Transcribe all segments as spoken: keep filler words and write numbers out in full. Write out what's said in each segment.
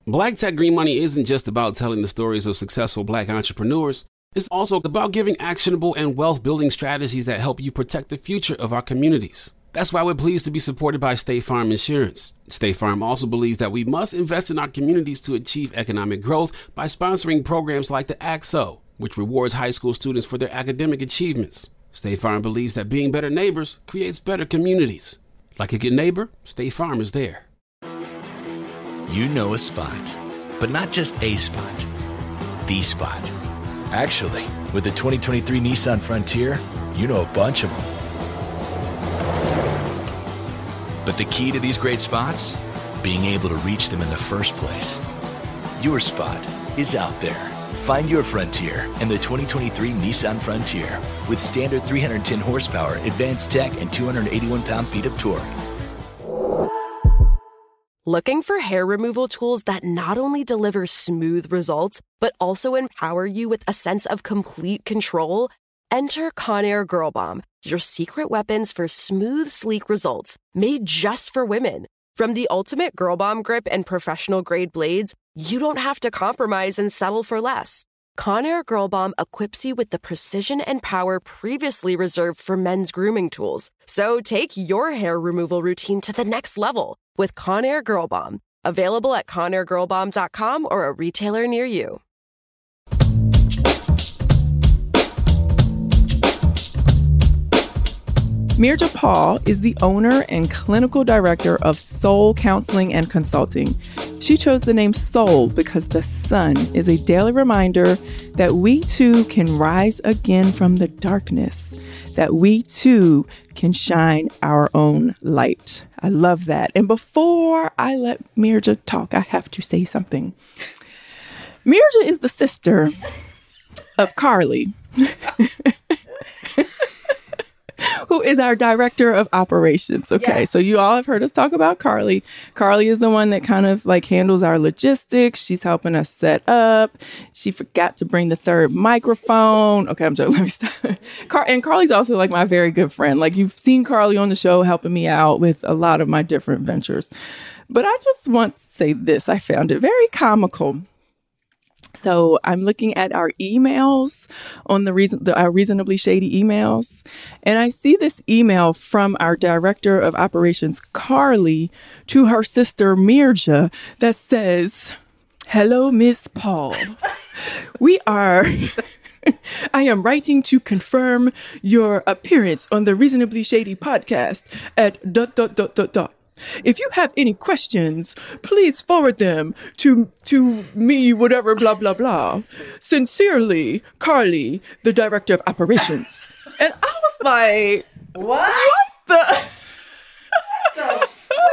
Black Tech Green Money isn't just about telling the stories of successful Black entrepreneurs. It's also about giving actionable and wealth-building strategies that help you protect the future of our communities. That's why we're pleased to be supported by State Farm Insurance. State Farm also believes that we must invest in our communities to achieve economic growth by sponsoring programs like the A C S O, which rewards high school students for their academic achievements. State Farm believes that being better neighbors creates better communities. Like a good neighbor, State Farm is there. You know a spot, but not just a spot, the spot. Actually, with the twenty twenty-three Nissan Frontier, you know a bunch of them. But the key to these great spots? Being able to reach them in the first place. Your spot is out there. Find your Frontier in the twenty twenty-three Nissan Frontier with standard three hundred ten horsepower, advanced tech, and two hundred eighty-one pound-feet of torque. Looking for hair removal tools that not only deliver smooth results, but also empower you with a sense of complete control? Enter Conair Girl Bomb, your secret weapons for smooth, sleek results, made just for women. From the ultimate Girl Bomb grip and professional-grade blades, you don't have to compromise and settle for less. Conair Girl Bomb equips you with the precision and power previously reserved for men's grooming tools. So take your hair removal routine to the next level with Conair Girl Bomb. Available at conair girl bomb dot com or a retailer near you. Mirja Paul is the owner and clinical director of Soul Counseling and Consulting. She chose the name Soul because the sun is a daily reminder that we too can rise again from the darkness, that we too can shine our own light. I love that. And before I let Mirja talk, I have to say something. Mirja is the sister of Carly, who is our director of operations. Okay, yes. So you all have heard us talk about Carly. Carly is the one that kind of like handles our logistics. She's helping us set up. She forgot to bring the third microphone. Okay, I'm joking. Let me stop. Car- and Carly's also like my very good friend. Like you've seen Carly on the show helping me out with a lot of my different ventures. But I just want to say this. I found it very comical. So I'm looking at our emails on the reason, the, our reasonably shady emails. And I see this email from our director of operations, Carly, to her sister, Mirja, that says, "Hello, Miss Paul. We are, I am writing to confirm your appearance on the Reasonably Shady podcast at dot, dot, dot, dot, dot. If you have any questions, please forward them to to me, whatever, blah, blah, blah. Sincerely, Carly, the director of operations." And I was like, what? What the? the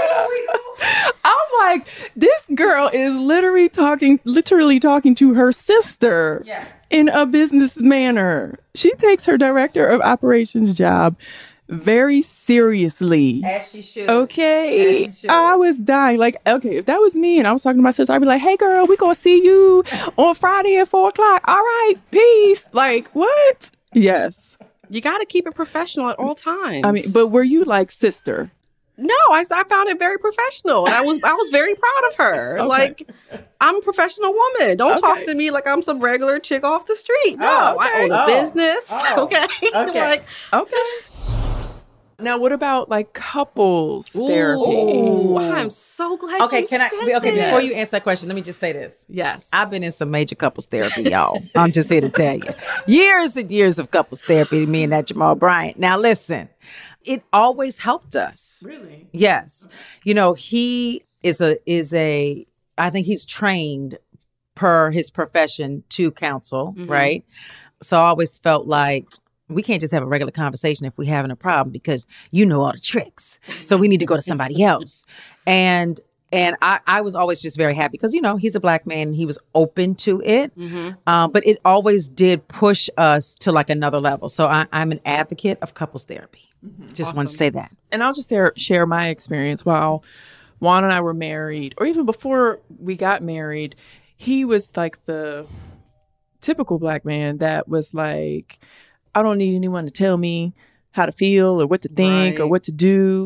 I'm like, this girl is literally talking, literally talking to her sister yeah. in a business manner. She takes her director of operations job very seriously. As she should. Okay. As she should. I was dying. Like, okay, if that was me and I was talking to my sister, I'd be like, "Hey girl, we gonna see you on Friday at four o'clock. All right, peace." Like, what? Yes. You got to keep it professional at all times. I mean, but were you like sister? No, I, I found it very professional. And I was I was very proud of her. Okay. Like, I'm a professional woman. Don't Okay. talk to me like I'm some regular chick off the street. No, Oh, okay. I own a Oh. business. Oh. Okay. Okay. like, Okay. Now, what about like couples therapy? Ooh, I'm so glad Okay, you can I? said Okay, this. before you answer that question, let me just say this. Yes. I've been in some major couples therapy, y'all. I'm just here to tell you. Years and years of couples therapy, me and that Jamal Bryant. Now, listen, it always helped us. Really? Yes. You know, he is a, is a, I think he's trained per his profession to counsel, Mhm. right? So I always felt like, we can't just have a regular conversation if we're having a problem because you know all the tricks. So we need to go to somebody else. And and I, I was always just very happy because, you know, he's a Black man and he was open to it. Mhm. Um, but it always did push us to like another level. So I, I'm an advocate of couples therapy. Just want to Awesome. say that. And I'll just share, share my experience. While Juan and I were married, or even before we got married, he was like the typical Black man that was like, I don't need anyone to tell me how to feel or what to think or Right. what to do.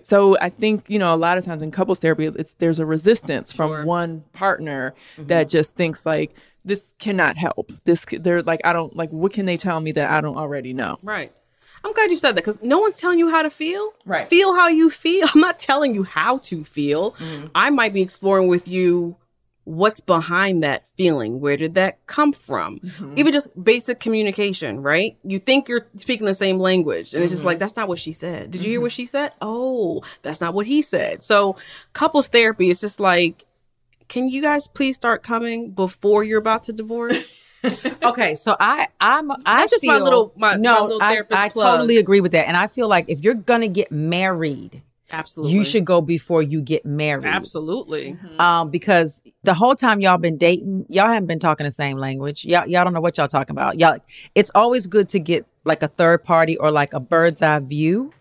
So I think, you know, a lot of times in couples therapy, it's there's a resistance from Sure. one partner that just thinks like, this cannot help. This, they're like, I don't, like, what can they tell me that I don't already know? Right. I'm glad you said that because no one's telling you how to feel. Right. Feel how you feel. I'm not telling you how to feel. I might be exploring with you what's behind that feeling. Where did that come from? Even just basic communication, right? You think you're speaking the same language. And it's just like, that's not what she said. Did you hear what she said? Oh, that's not what he said. So couples therapy is just like, can you guys please start coming before you're about to divorce? Okay, so I I'm I That's just my feel- little- my- no, my little I, therapist I plug. totally agree with that, and I feel like if you're gonna get married, Absolutely. you should go before you get married. Absolutely. Um, because the whole time y'all been dating, y'all haven't been talking the same language. Y'all y'all don't know what y'all talking about. Y'all, it's always good to get like a third party or like a bird's eye view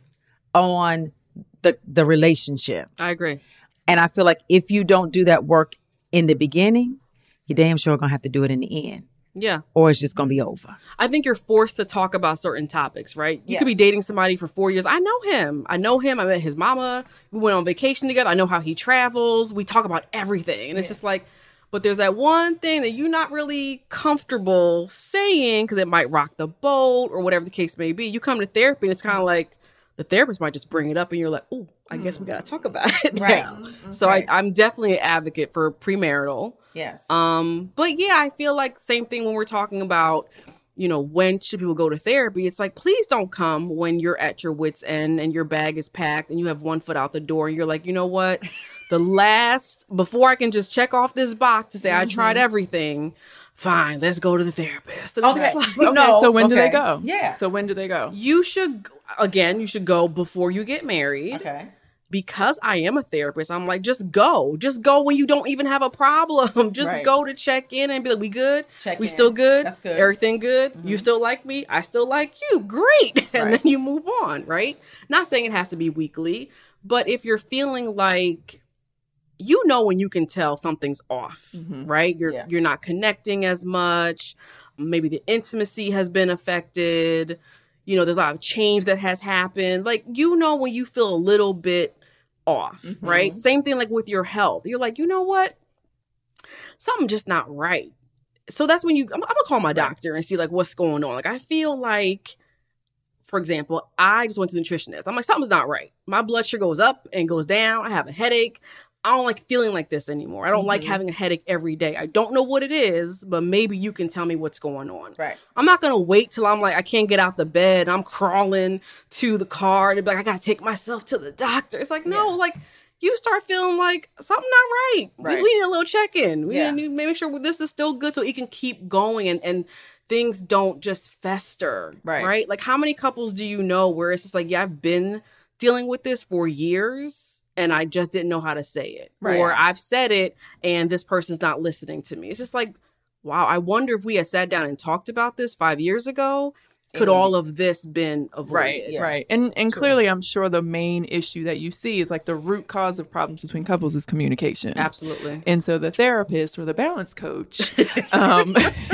on the the relationship. I agree. And I feel like if you don't do that work in the beginning, you're damn sure gonna have to do it in the end, Yeah. or it's just gonna be over. I think you're forced to talk about certain topics, right? You could be Yes. dating somebody for four years. I know him. I know him. I met his mama. We went on vacation together. I know how he travels. We talk about everything. And it's just like, but there's that one thing that you're not really comfortable saying because it might rock the boat or whatever the case may be. You come to therapy and it's kind of like the therapist might just bring it up and you're like, oh, I guess we got to talk about it Right. now. So I, I'm definitely an advocate for premarital. Yes. Um, but yeah, I feel like same thing when we're talking about, you know, when should people go to therapy? It's like, please don't come when you're at your wit's end and your bag is packed and you have one foot out the door and you're like, you know what? The last, before I can just check off this box to say I tried everything, fine, let's go to the therapist. And it's Okay. just like, Okay, No, so when do they okay. go? Yeah. So when do they go? you should, again, you should go before you get married. Okay. Because I am a therapist, I'm like, just go. Just go when you don't even have a problem. Just Right. go to check in and be like, we good? Check we in. still good? That's good. Everything good? You still like me? I still like you. Great. And Right. then you move on, right? Not saying it has to be weekly, but if you're feeling like, you know when you can tell something's off, right? You're Yeah. you're not connecting as much. Maybe the intimacy has been affected. You know, there's a lot of change that has happened. Like, you know when you feel a little bit off, right? Same thing like with your health. You're like, you know what? Something just not right. So that's when you, I'm, I'm gonna call my doctor and see like what's going on. Like, I feel like, for example, I just went to the nutritionist. I'm like, something's not right. My blood sugar goes up and goes down. I have a headache. I don't like feeling like this anymore. I don't like having a headache every day. I don't know what it is, but maybe you can tell me what's going on. Right. I'm not going to wait till I'm like, I can't get out the bed. I'm crawling to the car and be like, I got to take myself to the doctor. It's like, no, like you start feeling like something not right. We- Right. We, need a little check-in. We Yeah. need to make sure this is still good so it can keep going and, and things don't just fester. Right. Right. Like, how many couples do you know where it's just like, yeah, I've been dealing with this for years and I just didn't know how to say it. Right. Or I've said it and this person's not listening to me. It's just like, wow, I wonder if we had sat down and talked about this five years ago, could all of this been avoided? Right, right. And and clearly I'm sure the main issue that you see is like the root cause of problems between couples is communication. Absolutely. And so the therapist or the balance coach um,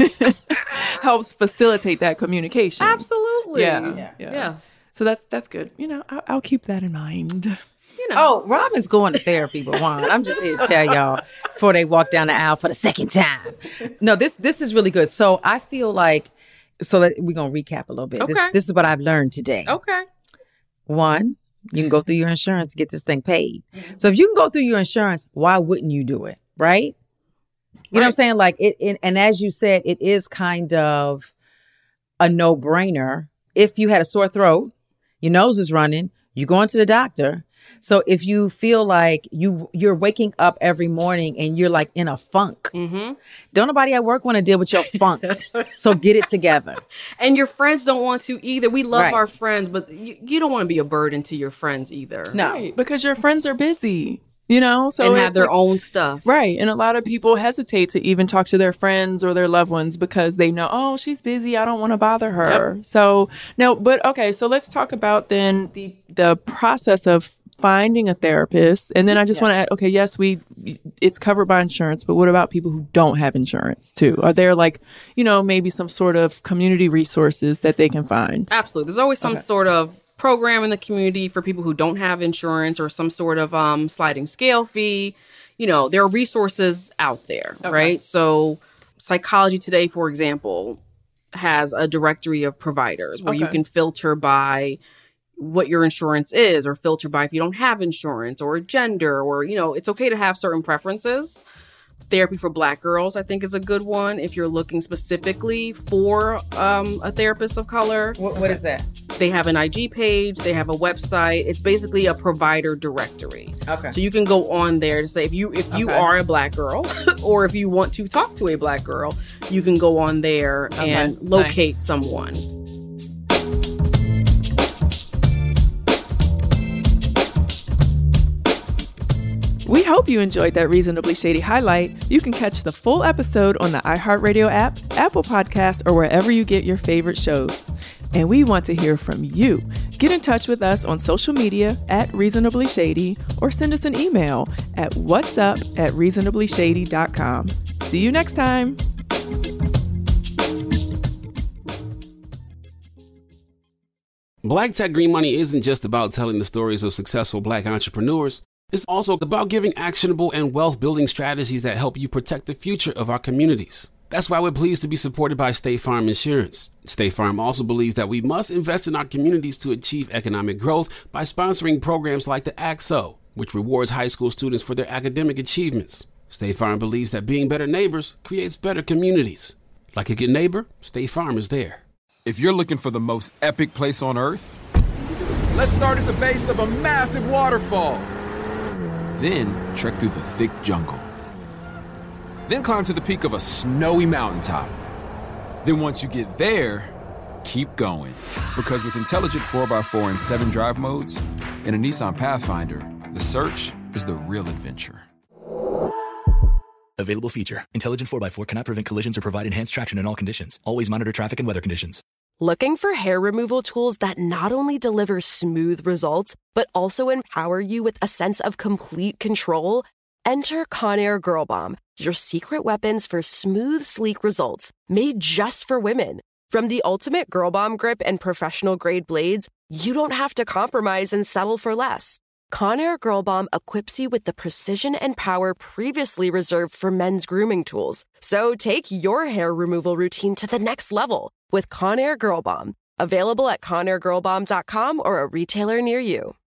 helps facilitate that communication. Absolutely. Yeah, Yeah. yeah. Yeah. So that's that's good. You know, I'll, I'll keep that in mind. You know. Oh, Robin's going to therapy, but Juan, I'm just here to tell y'all before they walk down the aisle for the second time. No, this this is really good. So I feel like, so that we're gonna recap a little bit. This Okay. this is what I've learned today. Okay. One, you can go through your insurance to get this thing paid. So if you can go through your insurance, why wouldn't you do it? Right? You know what I'm saying? Like it, it and as you said, it is kind of a no-brainer. If you had a sore throat, your nose is running, you're going to the doctor. So if you feel like you you're waking up every morning and you're like in a funk, Mm-hmm. don't nobody at work want to deal with your funk. So get it together. And your friends don't want to either. We love Right. our friends, but you, you don't want to be a burden to your friends either. No. Right, because your friends are busy, you know? So and have it's their like- own stuff. Right. And a lot of people hesitate to even talk to their friends or their loved ones because they know, oh, she's busy. I don't want to bother her. So, no, but okay. So let's talk about then the the process of finding a therapist. And then I just want to add, okay, yes, we, it's covered by insurance, but what about people who don't have insurance too? Are there like, you know, maybe some sort of community resources that they can find? Absolutely. There's always some sort of program in the community for people who don't have insurance or some sort of um, sliding scale fee. You know, there are resources out there, okay. right? So Psychology Today, for example, has a directory of providers where okay. you can filter by what your insurance is, or filter by if you don't have insurance, or gender, or, you know, it's okay to have certain preferences. Therapy for Black Girls, I think, is a good one if you're looking specifically for um, a therapist of color. What, what is that? They have an I G page. They have a website. It's basically a provider directory. Okay. So you can go on there to say if you if you okay. are a Black girl or if you want to talk to a Black girl, you can go on there okay. and locate nice. someone. We hope you enjoyed that Reasonably Shady highlight. You can catch the full episode on the iHeartRadio app, Apple Podcasts, or wherever you get your favorite shows. And we want to hear from you. Get in touch with us on social media at Reasonably Shady, or send us an email at whatsup at reasonably shady dot com. See you next time. Black Tech Green Money isn't just about telling the stories of successful Black entrepreneurs. It's also about giving actionable and wealth-building strategies that help you protect the future of our communities. That's why we're pleased to be supported by State Farm Insurance. State Farm also believes that we must invest in our communities to achieve economic growth by sponsoring programs like the A C S O, which rewards high school students for their academic achievements. State Farm believes that being better neighbors creates better communities. Like a good neighbor, State Farm is there. If you're looking for the most epic place on earth, let's start at the base of a massive waterfall. Then trek through the thick jungle. Then climb to the peak of a snowy mountaintop. Then once you get there, keep going. Because with intelligent four by four and seven drive modes and a Nissan Pathfinder, the search is the real adventure. Available feature. Intelligent four by four cannot prevent collisions or provide enhanced traction in all conditions. Always monitor traffic and weather conditions. Looking for hair removal tools that not only deliver smooth results, but also empower you with a sense of complete control? Enter Conair Girl Bomb, your secret weapons for smooth, sleek results, made just for women. From the ultimate Girl Bomb grip and professional-grade blades, you don't have to compromise and settle for less. Conair Girl Bomb equips you with the precision and power previously reserved for men's grooming tools. So take your hair removal routine to the next level with Conair Girl Bomb. Available at conair girl bomb dot com or a retailer near you.